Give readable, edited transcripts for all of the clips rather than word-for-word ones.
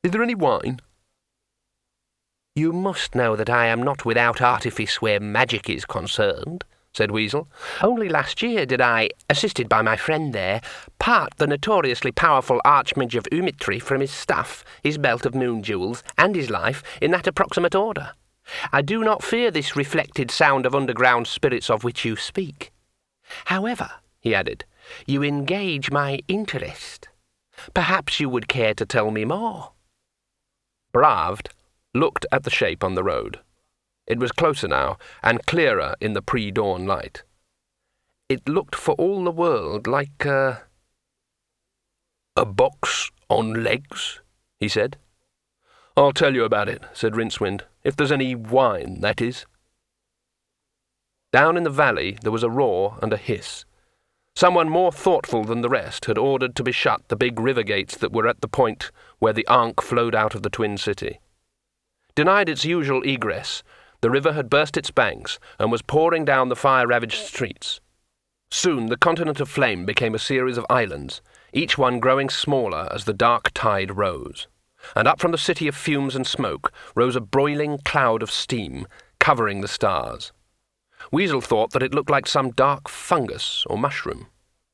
Is there any wine?" "You must know that I am not without artifice where magic is concerned," said Weasel. "Only last year did I, assisted by my friend there, part the notoriously powerful Archmage of Umitry from his stuff, his belt of moon jewels, and his life, in that approximate order. I do not fear this reflected sound of underground spirits of which you speak. However," he added, "you engage my interest. Perhaps you would care to tell me more." Bravd looked at the shape on the road. It was closer now, and clearer in the pre-dawn light. It looked for all the world like a box on legs, he said. "I'll tell you about it," said Rincewind, "if there's any wine, that is." Down in the valley there was a roar and a hiss. Someone more thoughtful than the rest had ordered to be shut the big river gates that were at the point where the Ankh flowed out of the Twin City. Denied its usual egress, the river had burst its banks and was pouring down the fire-ravaged streets. Soon the continent of flame became a series of islands, each one growing smaller as the dark tide rose. And up from the city of fumes and smoke rose a broiling cloud of steam, covering the stars. Weasel thought that it looked like some dark fungus or mushroom.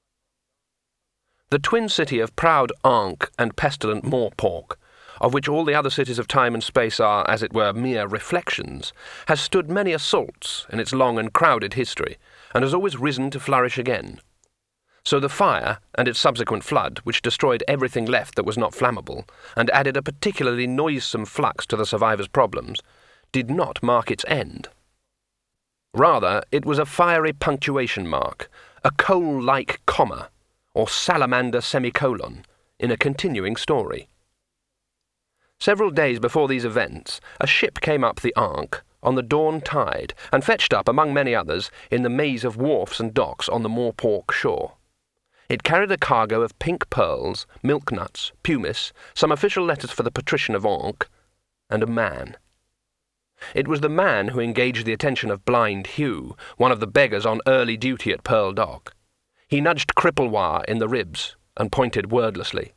The twin city of proud Ankh and pestilent Morpork, of which all the other cities of time and space are, as it were, mere reflections, has stood many assaults in its long and crowded history, and has always risen to flourish again. So the fire, and its subsequent flood, which destroyed everything left that was not flammable, and added a particularly noisome flux to the survivors' problems, did not mark its end. Rather, it was a fiery punctuation mark, a coal-like comma, or salamander semicolon, in a continuing story. Several days before these events, a ship came up the Ankh on the dawn tide and fetched up, among many others, in the maze of wharfs and docks on the Morpork shore. It carried a cargo of pink pearls, milk nuts, pumice, some official letters for the patrician of Ankh, and a man. It was the man who engaged the attention of Blind Hugh, one of the beggars on early duty at Pearl Dock. He nudged Cripplewar in the ribs and pointed wordlessly.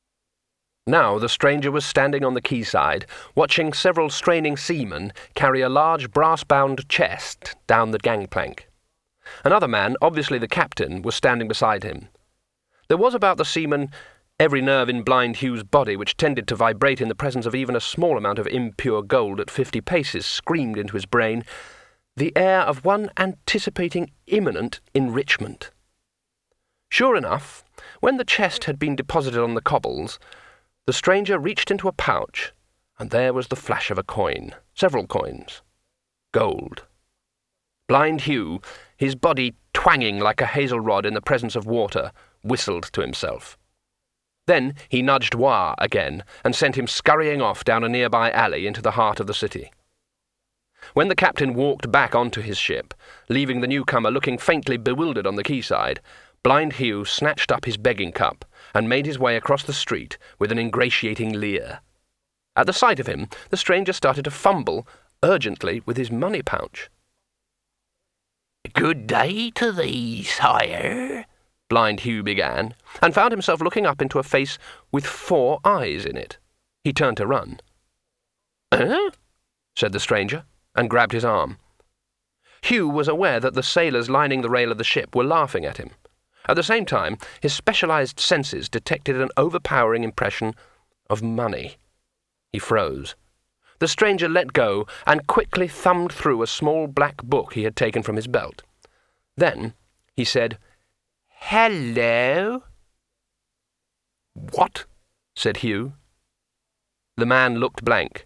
Now the stranger was standing on the quayside, watching several straining seamen carry a large brass-bound chest down the gangplank. Another man, obviously the captain, was standing beside him. There was about the seaman every nerve in Blind Hugh's body which tended to vibrate in the presence of even a small amount of impure gold at 50 paces screamed into his brain, the air of one anticipating imminent enrichment. Sure enough, when the chest had been deposited on the cobbles, the stranger reached into a pouch, and there was the flash of a coin, several coins. Gold. Blind Hugh, his body twanging like a hazel rod in the presence of water, whistled to himself. Then he nudged Wah again, and sent him scurrying off down a nearby alley into the heart of the city. When the captain walked back onto his ship, leaving the newcomer looking faintly bewildered on the quayside, Blind Hugh snatched up his begging cup and made his way across the street with an ingratiating leer. At the sight of him, the stranger started to fumble urgently with his money pouch. "Good day to thee, sire," Blind Hugh began, and found himself looking up into a face with 4 eyes in it. He turned to run. "Eh?" said the stranger, and grabbed his arm. Hugh was aware that the sailors lining the rail of the ship were laughing at him. At the same time, his specialized senses detected an overpowering impression of money. He froze. The stranger let go and quickly thumbed through a small black book he had taken from his belt. Then he said, "Hello?" "What?" said Hugh. The man looked blank.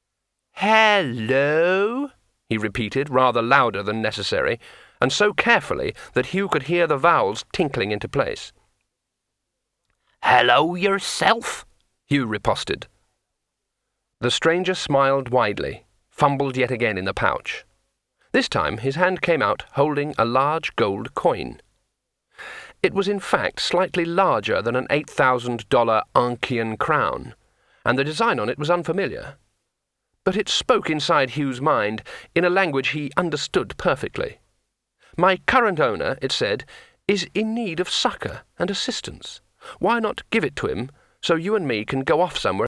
"Hello?" he repeated, rather louder than necessary, and so carefully that Hugh could hear the vowels tinkling into place. "Hello yourself," Hugh riposted. The stranger smiled widely, fumbled yet again in the pouch. This time his hand came out holding a large gold coin. It was in fact slightly larger than an $8,000 Ankhian crown, and the design on it was unfamiliar. But it spoke inside Hugh's mind in a language he understood perfectly. "My current owner," it said, "is in need of succour and assistance. Why not give it to him so you and me can go off somewhere